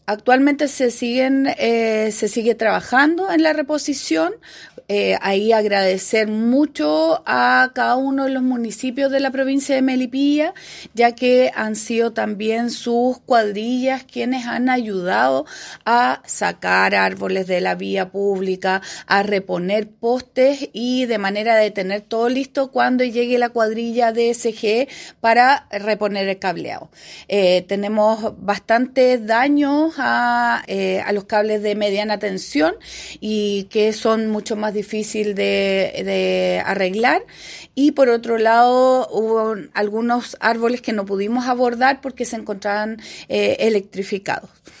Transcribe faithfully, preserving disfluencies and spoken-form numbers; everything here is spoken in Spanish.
Actualmente se siguen, eh, se sigue trabajando en la reposición. Eh, ahí agradecer mucho a cada uno de los municipios de la provincia de Melipilla, ya que han sido también sus cuadrillas quienes han ayudado a sacar árboles de la vía pública, a reponer postes y de manera de tener todo listo cuando llegue la cuadrilla de S G para reponer el cableado. Eh, tenemos bastantes daños a, eh, a los cables de mediana tensión y que son mucho más difíciles de, de arreglar, y por otro lado hubo algunos árboles que no pudimos abordar porque se encontraban eh, electrificados.